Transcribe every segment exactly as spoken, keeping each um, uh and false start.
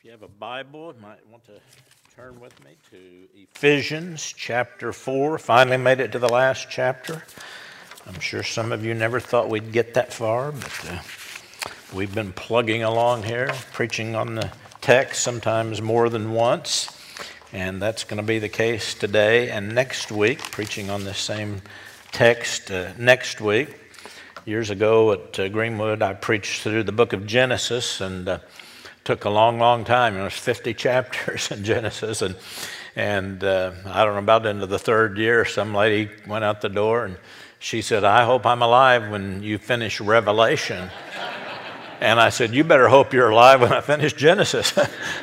you have a Bible, you might want to turn with me to Ephesians chapter four. Finally made it to the last chapter. I'm sure some of you never thought we'd get that far, but uh, we've been plugging along here, preaching on the text sometimes more than once, and that's going to be the case today and next week, preaching on the same text uh, next week. Years ago at uh, Greenwood, I preached through the book of Genesis, and uh, took a long, long time. It was fifty chapters in Genesis, and and uh, I don't know, about into the third year, some lady went out the door, and she said, "I hope I'm alive when you finish Revelation." And I said, "You better hope you're alive when I finish Genesis."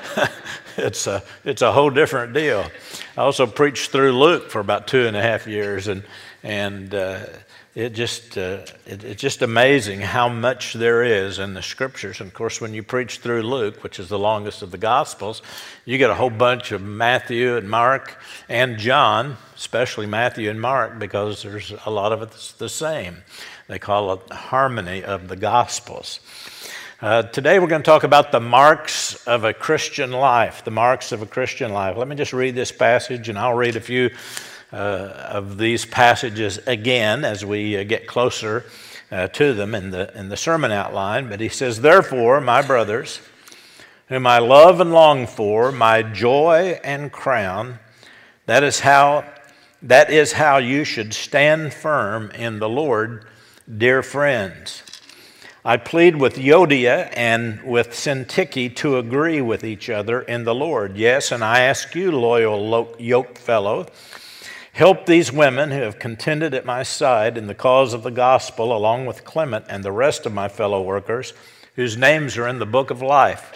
It's a it's a whole different deal. I also preached through Luke for about two and a half years, and and uh, it just uh, it, it's just amazing how much there is in the Scriptures. And of course, when you preach through Luke, which is the longest of the Gospels, you get a whole bunch of Matthew and Mark and John, especially Matthew and Mark, because there's a lot of it's the same. They call it the harmony of the Gospels. Uh, today we're going to talk about the marks of a Christian life, the marks of a Christian life. Let me just read this passage, and I'll read a few uh, of these passages again as we uh, get closer uh, to them in the, in the sermon outline. But he says, "Therefore, my brothers, whom I love and long for, my joy and crown, that is how, that is how you should stand firm in the Lord, dear friends. I plead with Euodia and with Syntyche to agree with each other in the Lord. Yes, and I ask you, loyal yoke fellow, help these women who have contended at my side in the cause of the gospel, along with Clement and the rest of my fellow workers, whose names are in the book of life.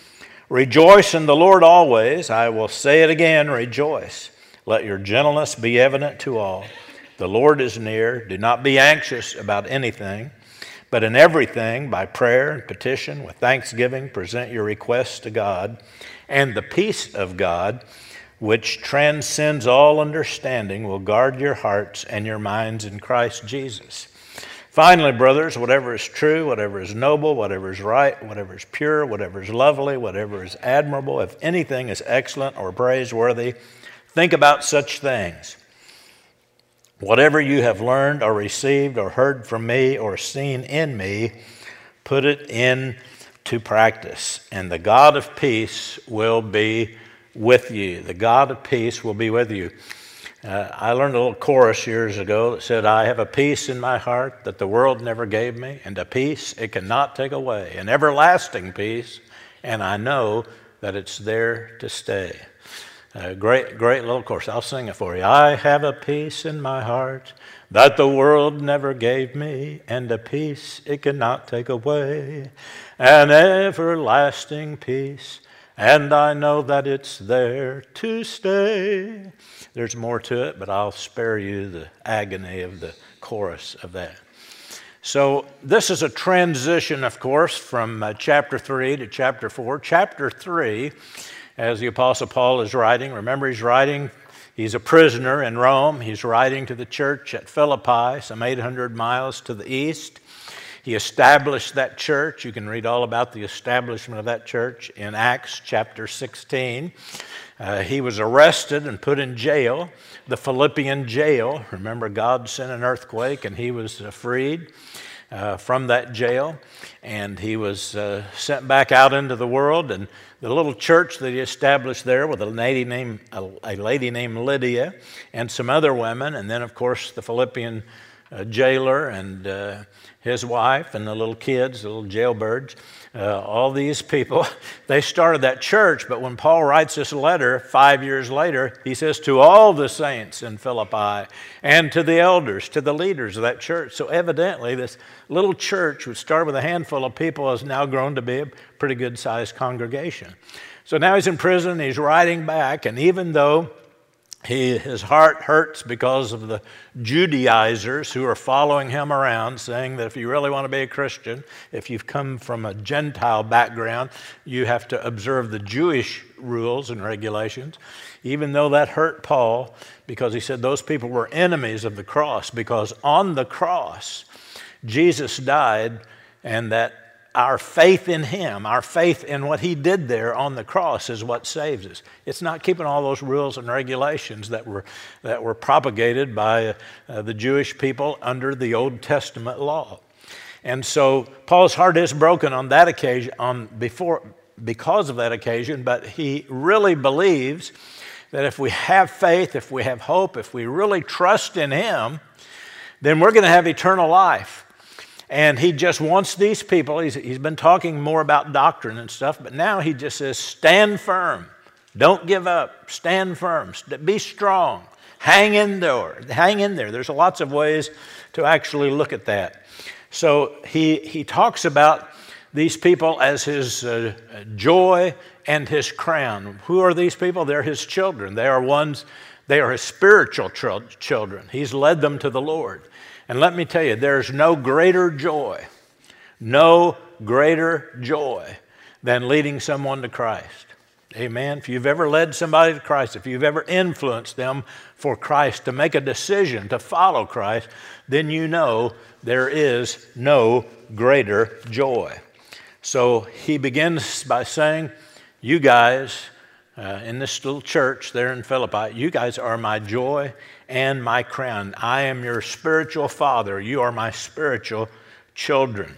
Rejoice in the Lord always. I will say it again, rejoice. Let your gentleness be evident to all. The Lord is near. Do not be anxious about anything, but in everything, by prayer and petition, with thanksgiving, present your requests to God, and the peace of God, which transcends all understanding, will guard your hearts and your minds in Christ Jesus. Finally, brothers, whatever is true, whatever is noble, whatever is right, whatever is pure, whatever is lovely, whatever is admirable, if anything is excellent or praiseworthy, think about such things. Whatever you have learned or received or heard from me or seen in me, put it into practice, and the God of peace will be with you. The God of peace will be with you. Uh, I learned a little chorus years ago that said, "I have a peace in my heart that the world never gave me, and a peace it cannot take away, an everlasting peace, and I know that it's there to stay." A great, great little chorus. I'll sing it for you. I have a peace in my heart that the world never gave me, and a peace it cannot take away, an everlasting peace, and I know that it's there to stay. There's more to it, but I'll spare you the agony of the chorus of that. So this is a transition, of course, from uh, chapter three to chapter four. Chapter three, as the Apostle Paul is writing, remember he's writing, he's a prisoner in Rome. He's writing to the church at Philippi, some eight hundred miles to the east. He established that church. You can read all about the establishment of that church in Acts chapter sixteen. Uh, he was arrested and put in jail, the Philippian jail. Remember, God sent an earthquake and he was uh, freed uh, from that jail. And he was uh, sent back out into the world, and the little church that he established there with a lady named a, a lady named Lydia and some other women, and then of course the Philippian uh, jailer and uh, his wife and the little kids, the little jailbirds, uh, all these people, they started that church. But when Paul writes this letter five years later, he says, "To all the saints in Philippi and to the elders, to the leaders of that church." So evidently this little church, which started with a handful of people, has now grown to be a pretty good-sized congregation. So now he's in prison, he's writing back, and even though He, his heart hurts because of the Judaizers who are following him around, saying that if you really want to be a Christian, if you've come from a Gentile background, you have to observe the Jewish rules and regulations. Even though that hurt Paul, because he said those people were enemies of the cross, because on the cross, Jesus died, and that our faith in him, our faith in what he did there on the cross is what saves us. It's not keeping all those rules and regulations that were, that were propagated by uh, the Jewish people under the Old Testament law. And so Paul's heart is broken on that occasion, on before, because of that occasion, but he really believes that if we have faith, if we have hope, if we really trust in him, then we're going to have eternal life. And he just wants these people, he's, he's been talking more about doctrine and stuff, but now he just says, stand firm. Don't give up. Stand firm. Be strong. Hang in there. Hang in there. There's lots of ways to actually look at that. So he, he talks about these people as his uh, joy and his crown. Who are these people? They're his children. They are ones, they are his spiritual children. He's led them to the Lord. And let me tell you, there's no greater joy, no greater joy than leading someone to Christ. Amen. If you've ever led somebody to Christ, if you've ever influenced them for Christ to make a decision to follow Christ, then you know there is no greater joy. So he begins by saying, you guys uh, in this little church there in Philippi, you guys are my joy and my crown. I am your spiritual father. You are my spiritual children.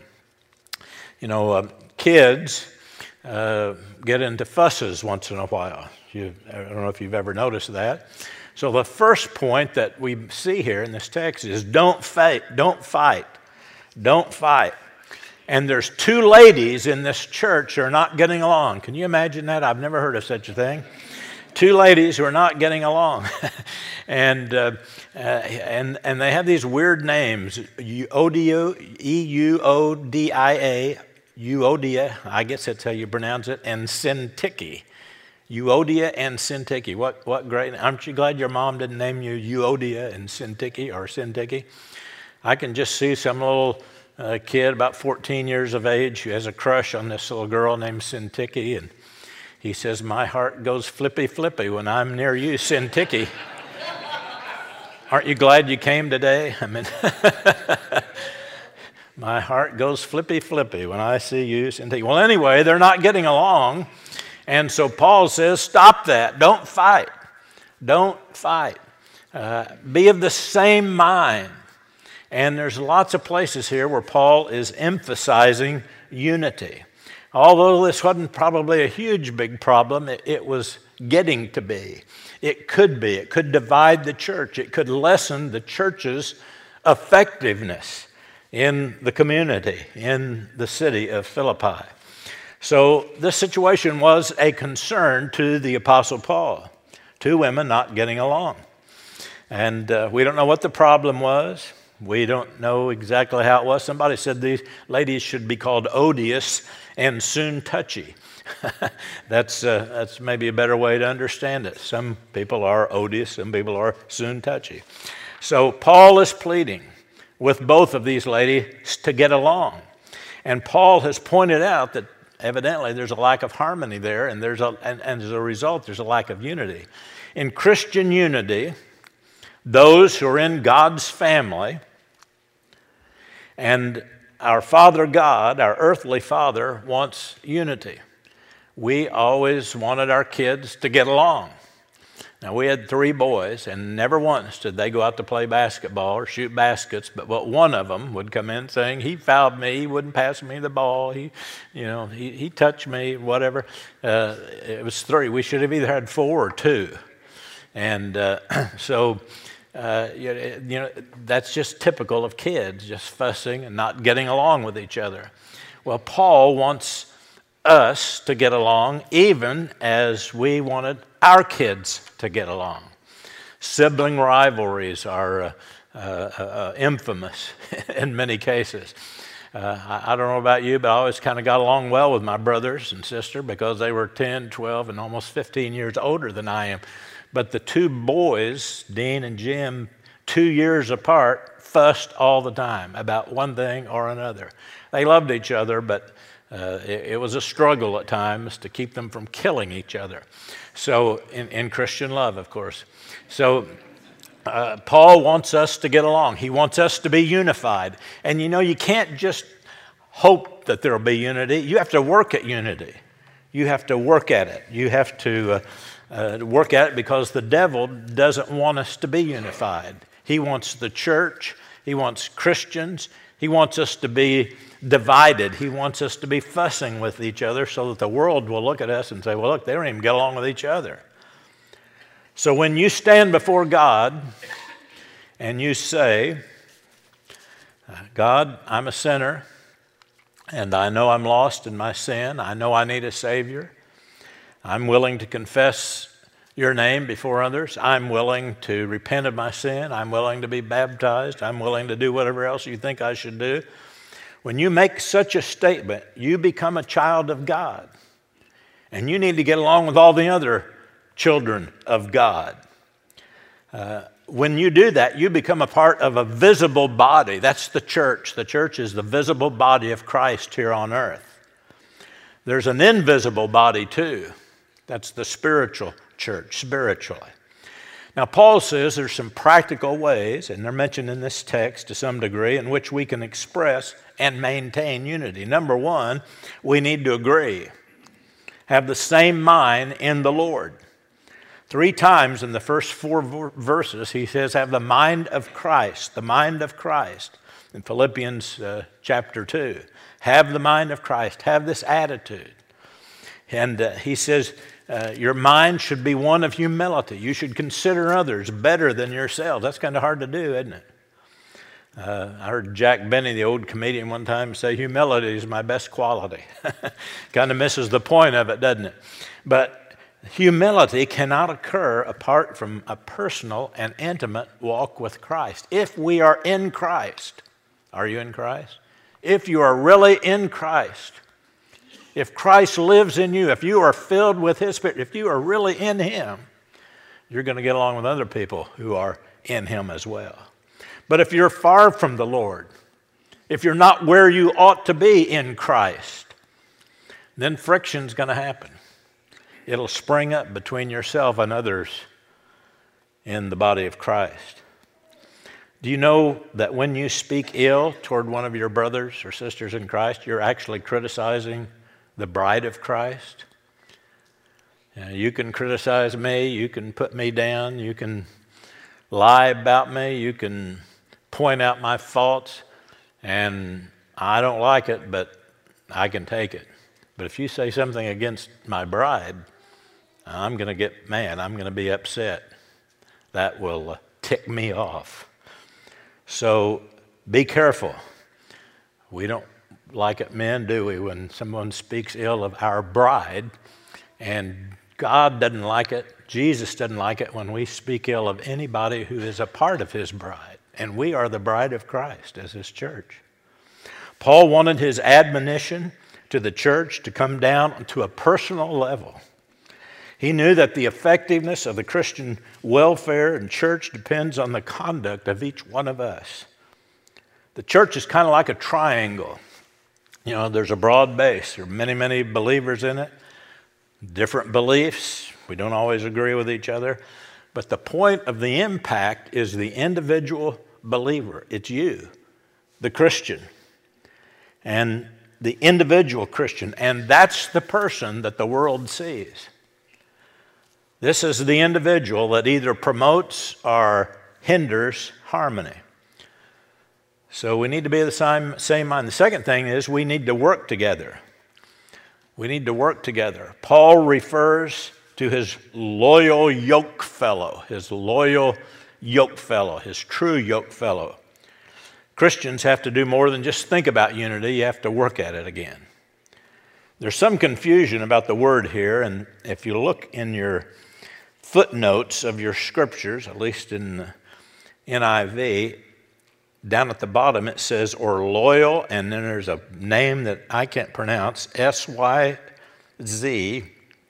You know, uh, kids uh, get into fusses once in a while. You, I don't know if you've ever noticed that. So the first point that we see here in this text is don't fight, don't fight, don't fight. And there's two ladies in this church who are not getting along. Can you imagine that? I've never heard of such a thing. Two ladies who are not getting along. and, uh, uh, and, and they have these weird names, Euodia, E U O D I A, Euodia, I guess that's how you pronounce it, and Syntyche. Euodia and Syntyche. What, what great, aren't you glad your mom didn't name you Euodia and Syntyche or Syntyche? I can just see some little uh, kid about fourteen years of age who has a crush on this little girl named Syntyche, and he says, my heart goes flippy flippy when I'm near you, Syntyche. Aren't you glad you came today? I mean, my heart goes flippy flippy when I see you, Syntyche. Well, anyway, they're not getting along. And so Paul says, stop that. Don't fight. Don't fight. Uh, be of the same mind. And there's lots of places here where Paul is emphasizing unity. Although this wasn't probably a huge big problem, it, it was getting to be. It could be. It could divide the church. It could lessen the church's effectiveness in the community, in the city of Philippi. So this situation was a concern to the Apostle Paul. Two women not getting along. And uh, we don't know what the problem was. We don't know exactly how it was. Somebody said these ladies should be called odious and soon touchy. that's, uh, that's maybe a better way to understand it. Some people are odious, some people are soon touchy. So Paul is pleading with both of these ladies to get along. And Paul has pointed out that evidently there's a lack of harmony there, and, there's a, and, and as a result, there's a lack of unity. In Christian unity, those who are in God's family, and our Father God, our earthly Father, wants unity. We always wanted our kids to get along. Now, we had three boys, and never once did they go out to play basketball or shoot baskets, but what one of them would come in saying, he fouled me, he wouldn't pass me the ball, he, you know, he, he touched me, whatever. Uh, it was three. We should have either had four or two. And uh, so... Uh, you know, that's just typical of kids, just fussing and not getting along with each other. Well, Paul wants us to get along even as we wanted our kids to get along. Sibling rivalries are uh, uh, uh, infamous in many cases. Uh, I, I don't know about you, but I always kind of got along well with my brothers and sister because they were ten, twelve, and almost fifteen years older than I am. But the two boys, Dean and Jim, two years apart, fussed all the time about one thing or another. They loved each other, but uh, it, it was a struggle at times to keep them from killing each other. So, in, in Christian love, of course. So, uh, Paul wants us to get along. He wants us to be unified. And you know, you can't just hope that there will be unity. You have to work at unity. You have to work at it. You have to uh, uh, work at it because the devil doesn't want us to be unified. He wants the church. He wants Christians. He wants us to be divided. He wants us to be fussing with each other so that the world will look at us and say, well, look, they don't even get along with each other. So when you stand before God and you say, God, I'm a sinner, and I know I'm lost in my sin. I know I need a Savior. I'm willing to confess your name before others. I'm willing to repent of my sin. I'm willing to be baptized. I'm willing to do whatever else you think I should do. When you make such a statement, you become a child of God. And you need to get along with all the other children of God. Uh, when you do that, you become a part of a visible body. That's the church. The church is the visible body of Christ here on earth. There's an invisible body too. That's the spiritual church, spiritually. Now, Paul says there's some practical ways, and they're mentioned in this text to some degree, in which we can express and maintain unity. Number one, we need to agree, have the same mind in the Lord. Three times in the first four verses, he says, have the mind of Christ, the mind of Christ. In Philippians uh, chapter two, have the mind of Christ, have this attitude. And uh, he says, uh, your mind should be one of humility. You should consider others better than yourselves. That's kind of hard to do, isn't it? Uh, I heard Jack Benny, the old comedian, one time say, humility is my best quality. Kind of misses the point of it, doesn't it? But humility cannot occur apart from a personal and intimate walk with Christ. If we are in Christ, are you in Christ? If you are really in Christ, if Christ lives in you, if you are filled with His Spirit, if you are really in Him, you're going to get along with other people who are in Him as well. But if you're far from the Lord, if you're not where you ought to be in Christ, then friction's going to happen. It'll spring up between yourself and others in the body of Christ. Do you know that when you speak ill toward one of your brothers or sisters in Christ, you're actually criticizing the bride of Christ? Uh, you can criticize me, you can put me down, you can lie about me, you can point out my faults, and I don't like it, but I can take it. But if you say something against my bride, I'm going to get mad. I'm going to be upset. That will uh, tick me off. So be careful. We don't like it, men, do we, when someone speaks ill of our bride? And God doesn't like it. Jesus doesn't like it when we speak ill of anybody who is a part of His bride. And we are the bride of Christ as His church. Paul wanted his admonition to the church to come down to a personal level. He knew that the effectiveness of the Christian welfare and church depends on the conduct of each one of us. The church is kind of like a triangle. You know, there's a broad base. There are many, many believers in it, different beliefs. We don't always agree with each other. But the point of the impact is the individual believer. It's you, the Christian, and the individual Christian. And that's the person that the world sees. This is the individual that either promotes or hinders harmony. So we need to be of the same, same mind. The second thing is we need to work together. We need to work together. Paul refers to his loyal yoke fellow, his loyal yoke fellow, his true yoke fellow. Christians have to do more than just think about unity. You have to work at it again. There's some confusion about the word here, and if you look in your footnotes of your scriptures, at least in the N I V, down at the bottom it says, or loyal, and then there's a name that I can't pronounce, S Y Z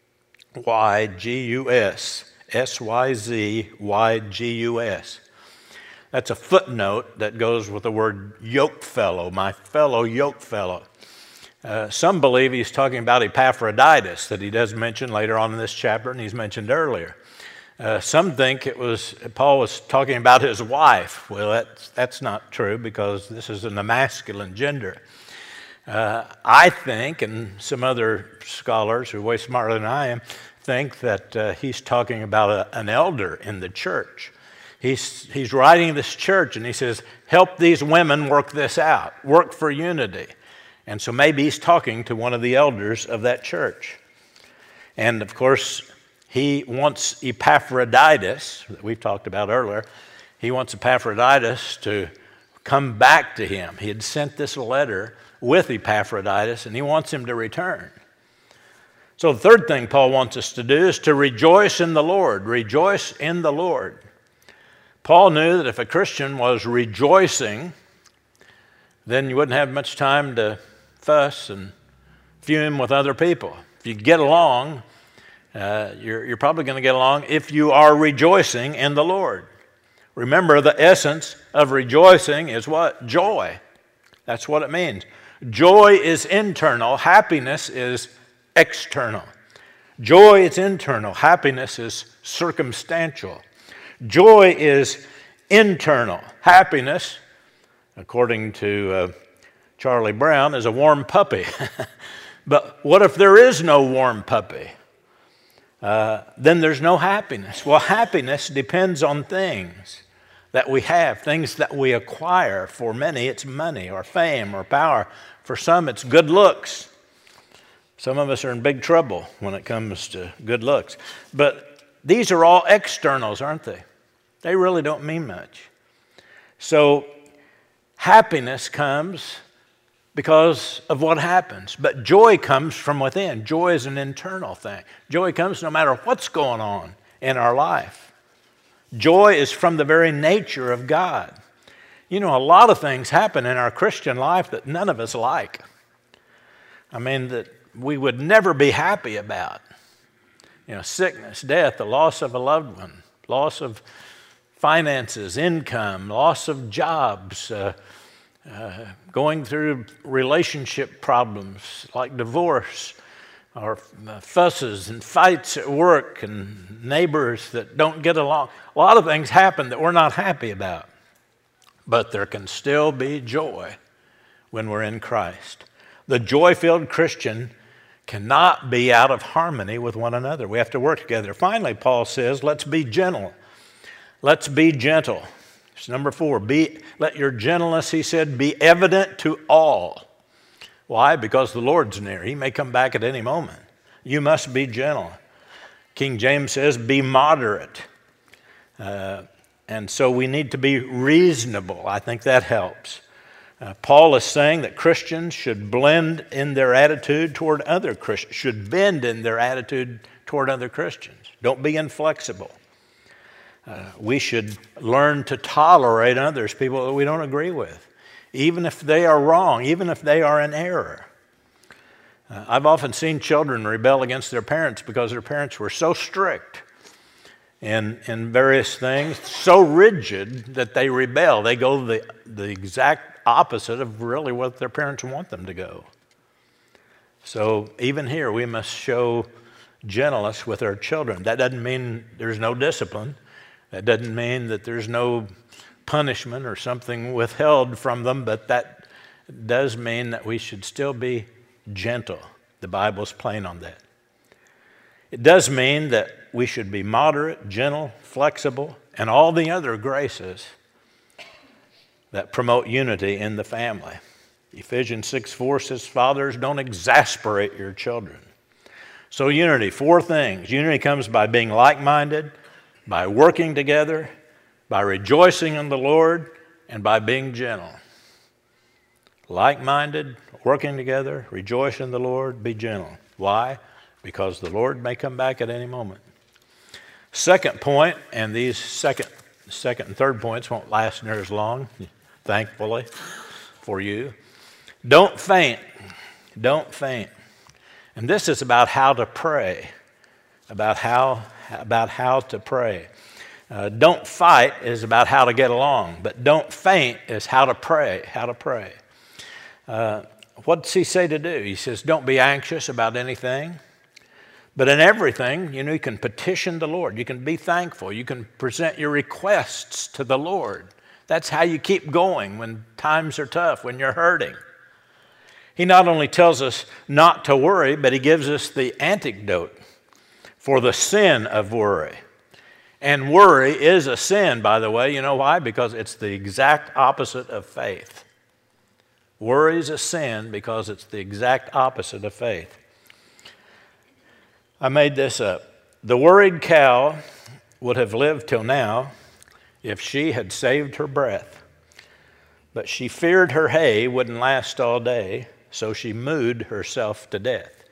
Y G U S, S Y Z Y G U S. That's a footnote that goes with the word yoke fellow, my fellow yoke fellow. Uh, some believe he's talking about Epaphroditus, that he does mention later on in this chapter, and he's mentioned earlier. Uh, some think it was Paul was talking about his wife. Well, that's, that's not true because this is in the masculine gender. Uh, I think, and some other scholars who are way smarter than I am, think that uh, he's talking about a, an elder in the church. He's, he's writing this church and he says, help these women work this out, work for unity. And so maybe he's talking to one of the elders of that church. And of course, he wants Epaphroditus, that we've talked about earlier, he wants Epaphroditus to come back to him. He had sent this letter with Epaphroditus, and he wants him to return. So the third thing Paul wants us to do is to rejoice in the Lord. Rejoice in the Lord. Paul knew that if a Christian was rejoicing, then you wouldn't have much time to fuss and fume with other people. If you get along, uh, you're, you're probably going to get along if you are rejoicing in the Lord. Remember, the essence of rejoicing is what? Joy. That's what it means. Joy is internal. Happiness is external. Joy is internal. Happiness is circumstantial. Joy is internal. Happiness, according to uh, Charlie Brown, is a warm puppy. But what if there is no warm puppy? Uh, then there's no happiness. Well, happiness depends on things that we have, things that we acquire. For many, it's money or fame or power. For some, it's good looks. Some of us are in big trouble when it comes to good looks. But these are all externals, aren't they? They really don't mean much. So happiness comes because of what happens. But joy comes from within. Joy is an internal thing. Joy comes no matter what's going on in our life. Joy is from the very nature of God. You know, a lot of things happen in our Christian life that none of us like. I mean, that we would never be happy about. You know, sickness, death, the loss of a loved one, loss of finances, income, loss of jobs, uh, uh, going through relationship problems like divorce, or fusses and fights at work and neighbors that don't get along. A lot of things happen that we're not happy about. But there can still be joy when we're in Christ. The joy-filled Christian cannot be out of harmony with one another. We have to work together. Finally, Paul says, let's be gentle. Let's be gentle. It's number four. Be, let your gentleness, he said, be evident to all. Why? Because the Lord's near. He may come back at any moment. You must be gentle. King James says, be moderate. Uh, and so we need to be reasonable. I think that helps. Uh, Paul is saying that Christians should blend in their attitude toward other Christians, should bend in their attitude toward other Christians. Don't be inflexible. Uh, we should learn to tolerate others, people that we don't agree with, even if they are wrong, even if they are in error. Uh, I've often seen children rebel against their parents because their parents were so strict in, in various things, so rigid that they rebel. They go the, the exact opposite of really what their parents want them to go. So even here, we must show gentleness with our children. That doesn't mean there's no discipline. That doesn't mean that there's no punishment or something withheld from them, but that does mean that we should still be gentle. The Bible's plain on that. It does mean that we should be moderate, gentle, flexible, and all the other graces that promote unity in the family. Ephesians six four says, fathers, don't exasperate your children. So unity, four things. Unity comes by being like-minded, by working together, by rejoicing in the Lord, and by being gentle. Like-minded, working together, rejoice in the Lord, be gentle. Why? Because the Lord may come back at any moment. Second point, and these second, second and third points won't last near as long, thankfully for you. Don't faint. Don't faint. And this is about how to pray, about how, about how to pray. Uh, don't fight is about how to get along, but don't faint is how to pray, how to pray. Uh, what does he say to do? He says, don't be anxious about anything, but in everything, you know, you can petition the Lord. You can be thankful. You can present your requests to the Lord. That's how you keep going when times are tough, when you're hurting. He not only tells us not to worry, but he gives us the antidote for the sin of worry. And worry is a sin, by the way. You know why? Because it's the exact opposite of faith. Worry is a sin because it's the exact opposite of faith. I made this up. The worried cow would have lived till now if she had saved her breath. But she feared her hay wouldn't last all day, so she mooed herself to death.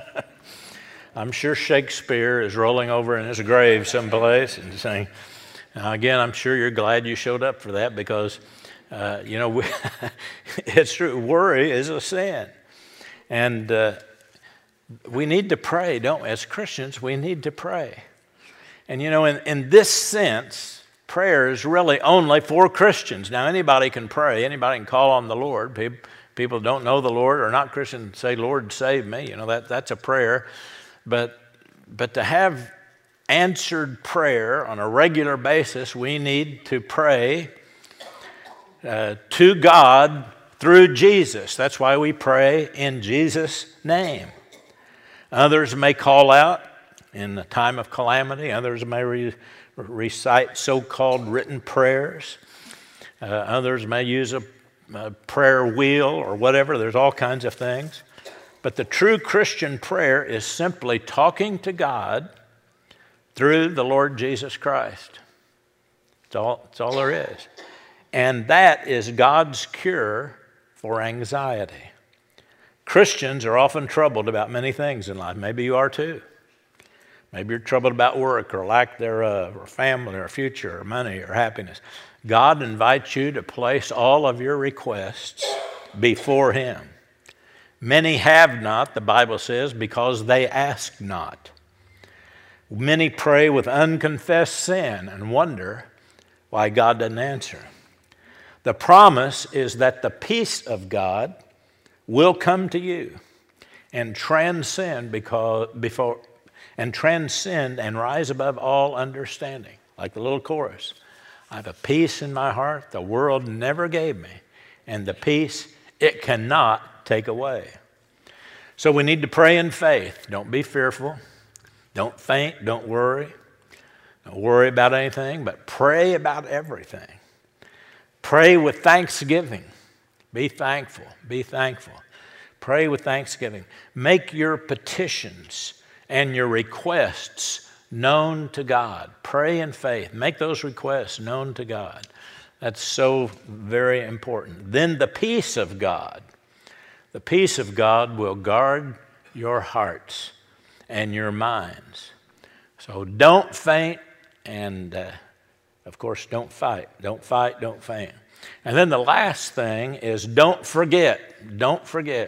I'm sure Shakespeare is rolling over in his grave someplace and saying, now again, I'm sure you're glad you showed up for that because, uh, you know, we it's true. Worry is a sin. And uh, we need to pray, don't we? As Christians, we need to pray. And, you know, in, in this sense, prayer is really only for Christians. Now, anybody can pray. Anybody can call on the Lord. People, people don't know the Lord or not Christian say, Lord, save me. You know, that, that's a prayer. But, but to have answered prayer on a regular basis, we need to pray uh, to God through Jesus. That's why we pray in Jesus' name. Others may call out in the time of calamity. Others may re- recite so-called written prayers. Uh, others may use a, a prayer wheel or whatever. There's all kinds of things. But the true Christian prayer is simply talking to God through the Lord Jesus Christ. That's all, that's all there is. And that is God's cure for anxiety. Christians are often troubled about many things in life. Maybe you are too. Maybe you're troubled about work or lack thereof, or family, or future, or money, or happiness. God invites you to place all of your requests before Him. Many have not, the Bible says, because they ask not. Many pray with unconfessed sin and wonder why God doesn't answer. The promise is that the peace of God will come to you and transcend because before and transcend and rise above all understanding. Like the little chorus. I have a peace in my heart the world never gave me, and the peace it cannot take away. So we need to pray in faith. Don't be fearful. Don't faint. Don't worry. Don't worry about anything, but pray about everything. Pray with thanksgiving. Be thankful. Be thankful. Pray with thanksgiving. Make your petitions and your requests known to God. Pray in faith. Make those requests known to God. That's so very important. Then the peace of God, the peace of God will guard your hearts and your minds. So don't faint and, uh, of course, don't fight. Don't fight, don't faint. And then the last thing is don't forget. Don't forget.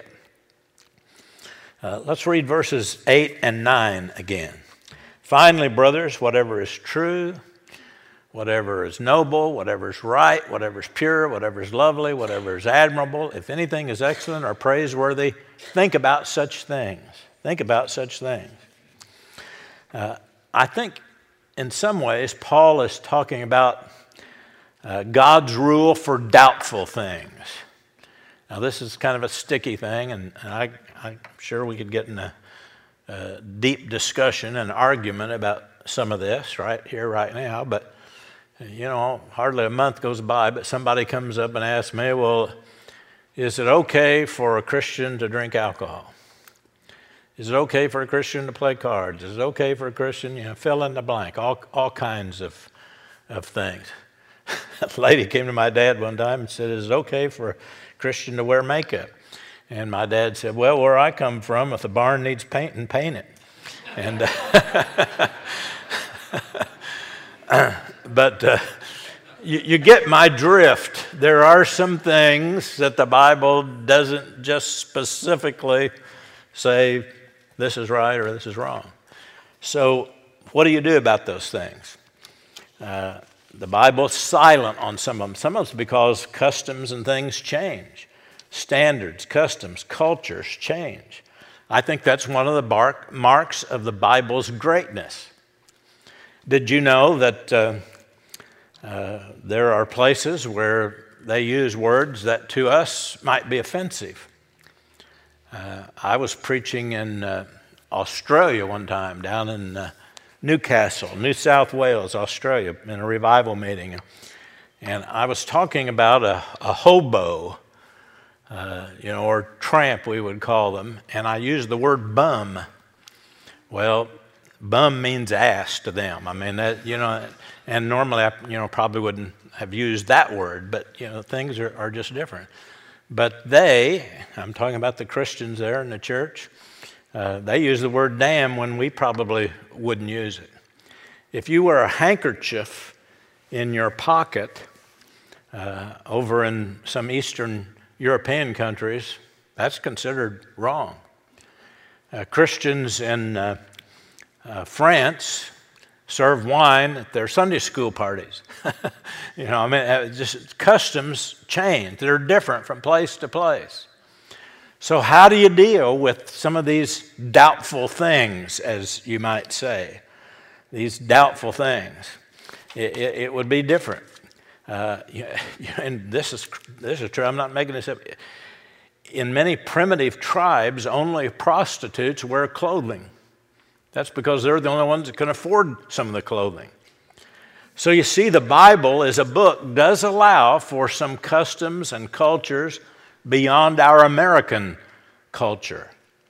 Uh, let's read verses eight and nine again. Finally, brothers, whatever is true, whatever is noble, whatever is right, whatever is pure, whatever is lovely, whatever is admirable, if anything is excellent or praiseworthy, think about such things. Think about such things. Uh, I think in some ways Paul is talking about uh, God's rule for doubtful things. Now this is kind of a sticky thing, and, and I, I'm sure we could get in a, a deep discussion and argument about some of this right here, right now, but you know, hardly a month goes by, but somebody comes up and asks me, well, is it okay for a Christian to drink alcohol? Is it okay for a Christian to play cards? Is it okay for a Christian, you know, fill in the blank, all, all kinds of, of things. A lady came to my dad one time and said, is it okay for a Christian to wear makeup? And my dad said, well, where I come from, if the barn needs painting, paint it. And, uh, but uh, you, you get my drift. There are some things that the Bible doesn't just specifically say this is right or this is wrong. So what do you do about those things? Uh, the Bible's silent on some of them. Some of it's because customs and things change. Standards, customs, cultures change. I think that's one of the bark, marks of the Bible's greatness. Did you know that uh, uh, there are places where they use words that to us might be offensive? Uh, I was preaching in uh, Australia one time, down in uh, Newcastle, New South Wales, Australia, in a revival meeting. And I was talking about a, a hobo, uh, you know, or tramp, we would call them. And I used the word bum. Well, bum means ass to them. I mean, that, you know, and normally I, you know, probably wouldn't have used that word, but, you know, things are, are just different. But they, I'm talking about the Christians there in the church, uh, they use the word damn when we probably wouldn't use it. If you wear a handkerchief in your pocket uh, over in some Eastern European countries, that's considered wrong. Uh, Christians in uh, uh, France serve wine at their Sunday school parties. You know, I mean, just customs change. They're different from place to place. So how do you deal with some of these doubtful things, as you might say? These doubtful things. It, it, it would be different. Uh, and this is, this is true. I'm not making this up. In many primitive tribes, only prostitutes wear clothing. That's because they're the only ones that can afford some of the clothing. So you see, the Bible as a book does allow for some customs and cultures beyond our American culture.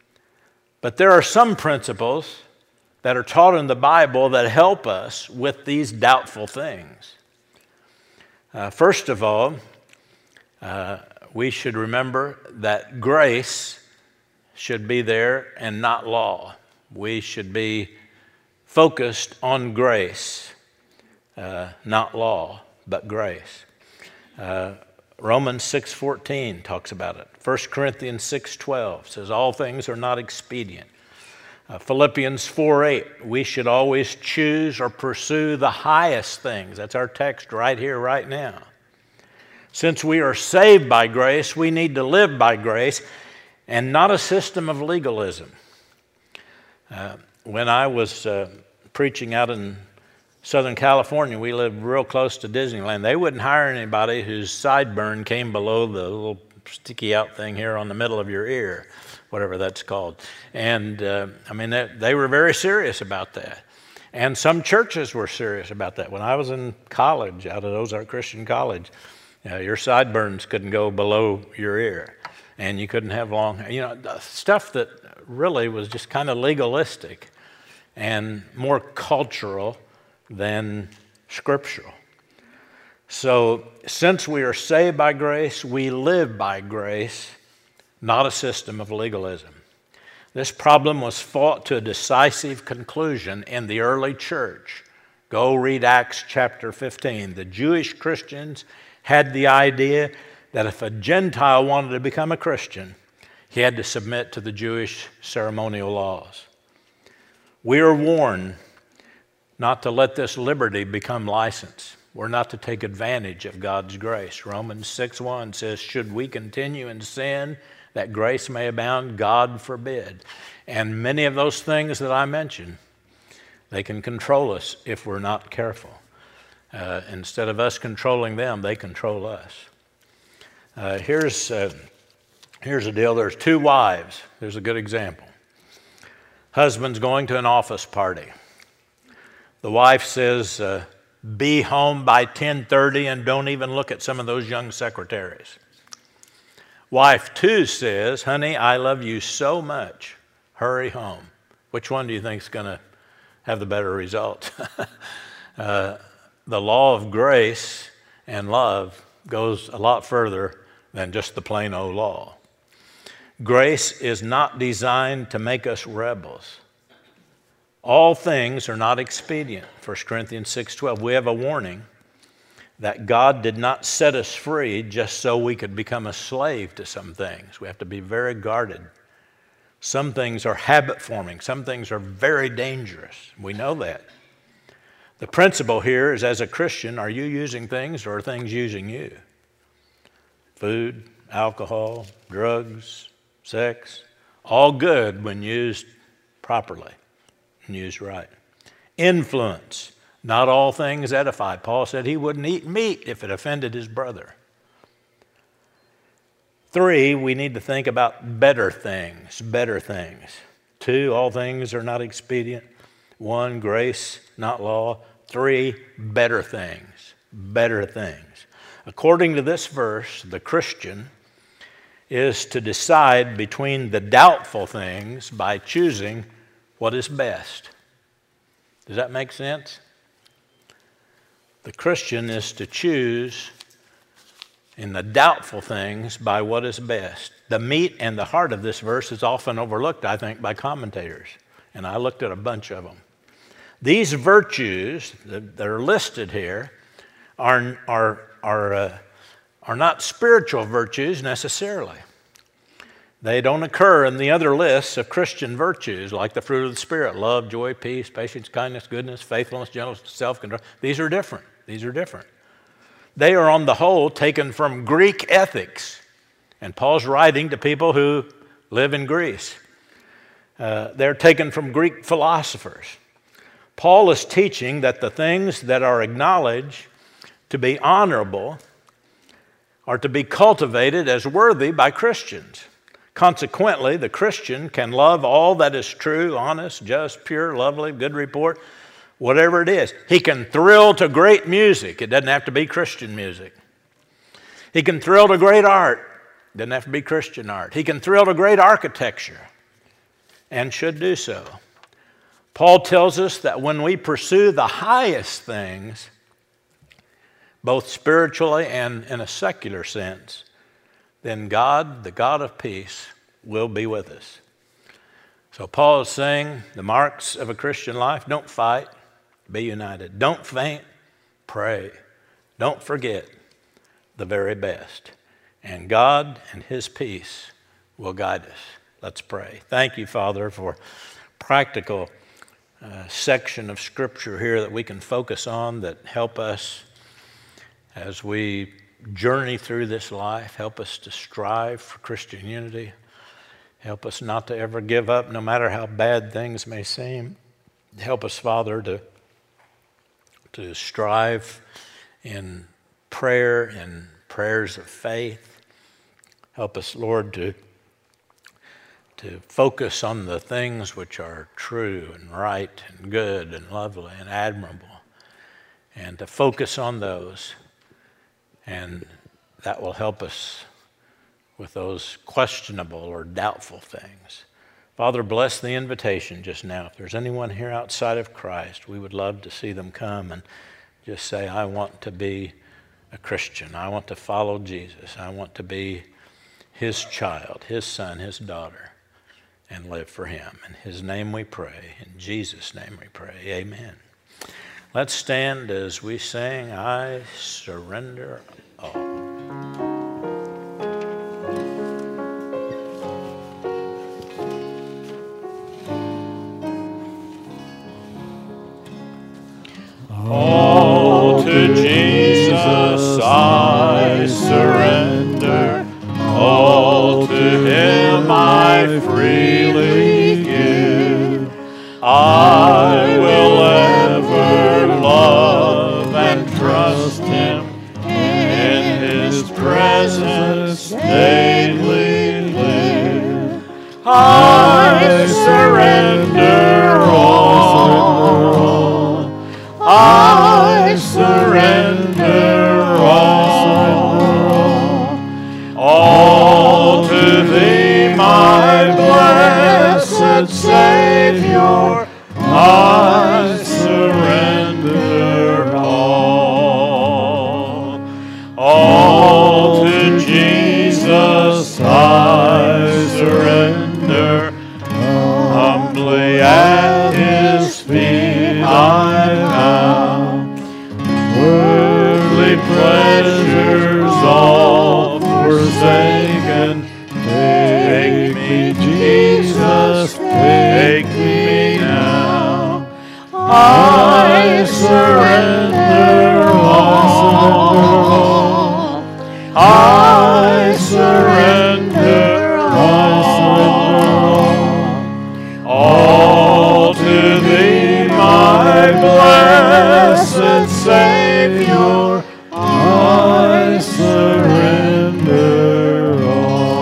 But there are some principles that are taught in the Bible that help us with these doubtful things. Uh, first of all, uh, we should remember that grace should be there and not law. We should be focused on grace, uh, not law, but grace. Uh, Romans six fourteen talks about it. First Corinthians six twelve says all things are not expedient. Uh, Philippians four eight, we should always choose or pursue the highest things. That's our text right here, right now. Since we are saved by grace, we need to live by grace and not a system of legalism. Uh, when I was uh, preaching out in Southern California, we lived real close to Disneyland. They wouldn't hire anybody whose sideburn came below the little sticky out thing here on the middle of your ear, whatever that's called. And uh, I mean, they, they were very serious about that. And some churches were serious about that. When I was in college, out at Ozark Christian College, you know, your sideburns couldn't go below your ear. And you couldn't have long, you know, stuff that really was just kind of legalistic and more cultural than scriptural. So since we are saved by grace, we live by grace, not a system of legalism. This problem was fought to a decisive conclusion in the early church. Go read Acts chapter fifteen. The Jewish Christians had the idea that if a Gentile wanted to become a Christian, he had to submit to the Jewish ceremonial laws. We are warned not to let this liberty become license. We're not to take advantage of God's grace. Romans six one says, should we continue in sin that grace may abound? God forbid. And many of those things that I mentioned, they can control us if we're not careful. Uh, instead of us controlling them, they control us. Uh, here's, uh, here's a deal. There's two wives. There's a good example. Husband's going to an office party. The wife says, uh, be home by ten thirty and don't even look at some of those young secretaries. Wife two says, honey, I love you so much. Hurry home. Which one do you think is going to have the better result? uh, the law of grace and love goes a lot further than just the plain old law. Grace is not designed to make us rebels. All things are not expedient. First Corinthians six twelve. We have a warning that God did not set us free just so we could become a slave to some things. We have to be very guarded. Some things are habit forming. Some things are very dangerous. We know that. The principle here is, as a Christian, are you using things or are things using you? Food, alcohol, drugs, sex, all good when used properly and used right. Influence, not all things edify. Paul said he wouldn't eat meat if it offended his brother. Three, we need to think about better things, better things. Two, all things are not expedient. One, grace, not law. Three, better things, better things. According to this verse, the Christian is to decide between the doubtful things by choosing what is best. Does that make sense? The Christian is to choose in the doubtful things by what is best. The meat and the heart of this verse is often overlooked, I think, by commentators, and I looked at a bunch of them. These virtues that are listed here are, are, are, uh, are not spiritual virtues necessarily. They don't occur in the other lists of Christian virtues like the fruit of the Spirit, love, joy, peace, patience, kindness, goodness, faithfulness, gentleness, self-control. These are different. These are different. They are on the whole taken from Greek ethics. And Paul's writing to people who live in Greece. Uh, they're taken from Greek philosophers. Paul is teaching that the things that are acknowledged to be honorable are to be cultivated as worthy by Christians. Consequently, the Christian can love all that is true, honest, just, pure, lovely, good report, whatever it is. He can thrill to great music. It doesn't have to be Christian music. He can thrill to great art. It doesn't have to be Christian art. He can thrill to great architecture and should do so. Paul tells us that when we pursue the highest things, both spiritually and in a secular sense, then God, the God of peace, will be with us. So Paul is saying the marks of a Christian life: don't fight, be united. Don't faint, pray. Don't forget the very best. And God and His peace will guide us. Let's pray. Thank you, Father, for practical uh, section of Scripture here that we can focus on, that help us as we journey through this life. Help us to strive for Christian unity. Help us not to ever give up, no matter how bad things may seem. Help us, Father, to, to strive in prayer and prayers of faith. Help us, Lord, to, to focus on the things which are true and right and good and lovely and admirable, and to focus on those. And that will help us with those questionable or doubtful things. Father, bless the invitation just now. If there's anyone here outside of Christ, we would love to see them come and just say, I want to be a Christian. I want to follow Jesus. I want to be His child, His son, His daughter, and live for Him. In His name we pray. In Jesus' name we pray. Amen. Let's stand as we sing, I Surrender All. All to Jesus I surrender, all to Him I freely give. I will ever love and trust Him, in His presence daily live. I surrender all, I surrender all, all to Thee, my blessed Savior, I surrender all. All to Jesus I surrender, humbly at His feet I bow. Worldly pleasures all forsaken, take me, Jesus, take me now. I surrender all, I surrender all, all to Thee, my blessed Savior, I surrender all.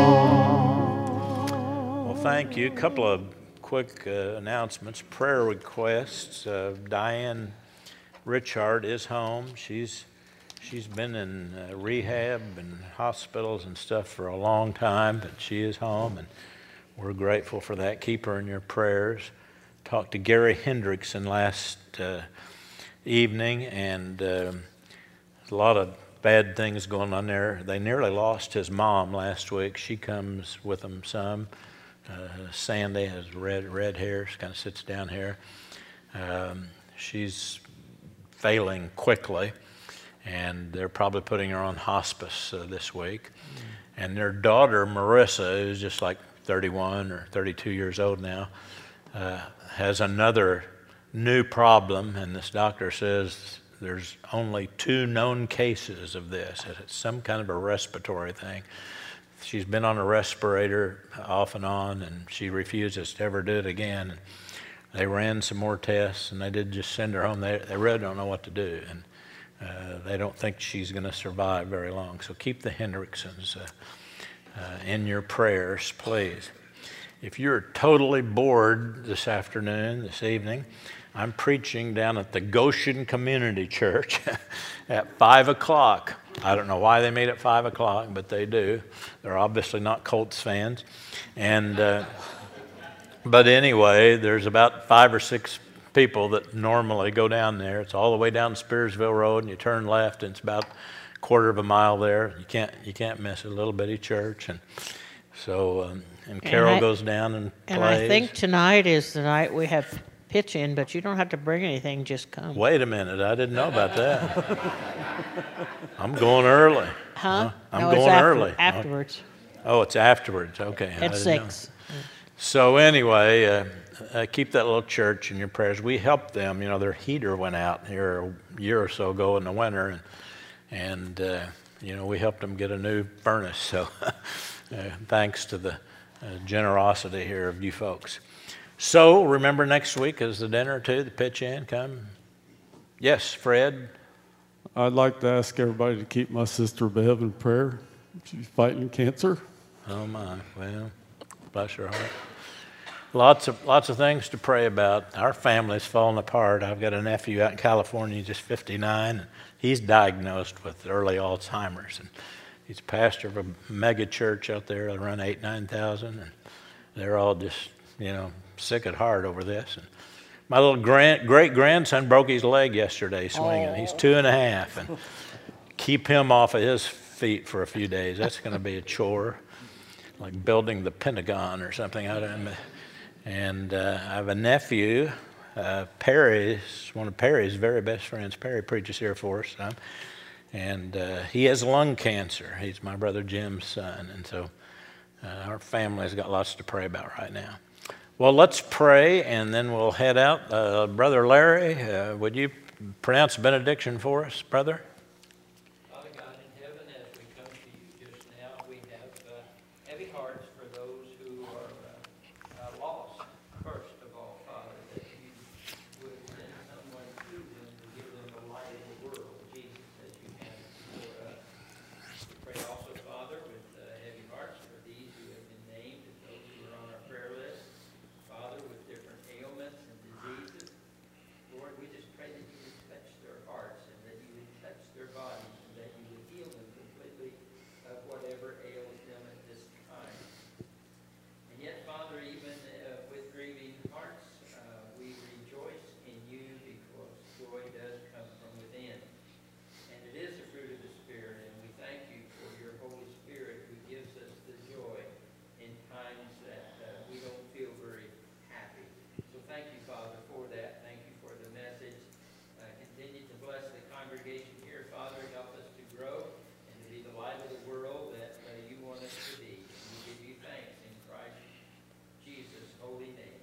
thank you. A couple of quick uh, announcements. Prayer requests. Uh, Diane Richard is home. She's she's been in uh, rehab and hospitals and stuff for a long time, but she is home, and we're grateful for that. Keep her in your prayers. Talked to Gary Hendrickson last uh, evening, and uh, a lot of bad things going on there. They nearly lost his mom last week. She comes with them some. Uh, Sandy has red red hair. She kind of sits down here. Um, she's failing quickly, and they're probably putting her on hospice uh, this week. Mm. And their daughter, Marissa, who's just like thirty-one or thirty-two years old now, uh, has another new problem, and this doctor says there's only two known cases of this. It's some kind of a respiratory thing. She's been on a respirator off and on, and she refuses to ever do it again. And they ran some more tests, and they did just send her home. They, they really don't know what to do, and uh, they don't think she's going to survive very long. So keep the Hendricksons uh, uh, in your prayers, please. If you're totally bored this afternoon, this evening, I'm preaching down at the Goshen Community Church at five o'clock. I don't know why they made it five o'clock, but they do. They're obviously not Colts fans. And, uh, but anyway, there's about five or six people that normally go down there. It's all the way down Spearsville Road, and you turn left, and it's about a quarter of a mile there. You can't, you can't miss a little bitty church. And so, um, and Carol and I, goes down and plays. And I think tonight is the night we have pitch in, but you don't have to bring anything, just come. Wait a minute, I didn't know about that. I'm going early. Huh? I'm no, going it's after, early. afterwards. Oh, it's afterwards, okay. At six. Know. So anyway, uh, uh, keep that little church in your prayers. We helped them, you know, their heater went out here a year or so ago in the winter, and, and uh, you know, we helped them get a new furnace, so uh, thanks to the uh, generosity here of you folks. So, remember next week is the dinner too, the pitch in, come. Yes, Fred? I'd like to ask everybody to keep my sister Bev in prayer. She's fighting cancer. Oh my, well, bless her heart. Lots of, lots of things to pray about. Our family's falling apart. I've got a nephew out in California, just fifty-nine, and he's diagnosed with early Alzheimer's. And he's pastor of a mega church out there, they run eight, nine thousand, and they're all just, you know, sick at heart over this. And my little grand, great-grandson broke his leg yesterday swinging. Oh. He's two and a half, and keep him off of his feet for a few days. That's going to be a chore, like building the Pentagon or something. I don't know. And uh, I have a nephew, uh, Perry's, one of Perry's very best friends. Perry preaches here for us, um, and uh, he has lung cancer. He's my brother Jim's son, and so uh, our family's got lots to pray about right now. Well, let's pray, and then we'll head out. Uh, Brother Larry, uh, would you pronounce benediction for us, brother? Father God in heaven, as we come to you just now, we have uh, heavy hearts for those who are uh, uh, lost. First of all, Father, that you would send someone to them to give them the light of the world, Jesus, as you have for us. We pray also, Father, with uh, heavy hearts for these who have been named and those who are on our prayer list. Father, with different ailments and diseases, Lord, we just pray that you would touch their hearts and that you would touch their bodies and that you would heal them completely of whatever ails them at this time. And yet, Father, even uh, with grieving hearts, uh, we rejoice in you because joy does come from within. And it is the fruit of the Spirit, and we thank you for your Holy Spirit who gives us the joy in times that uh, we don't feel very happy. So thank you, Father, for that. Thank you for the message. Uh, continue to bless the congregation here, Father. Help us to grow and to be the light of the world that uh, you want us to be. And we give you thanks in Christ Jesus' holy name.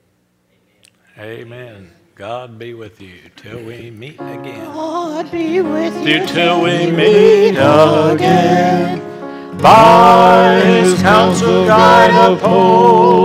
Amen. Amen. God be with you till we meet again. God be with you till we meet again. By his counsel guide uphold.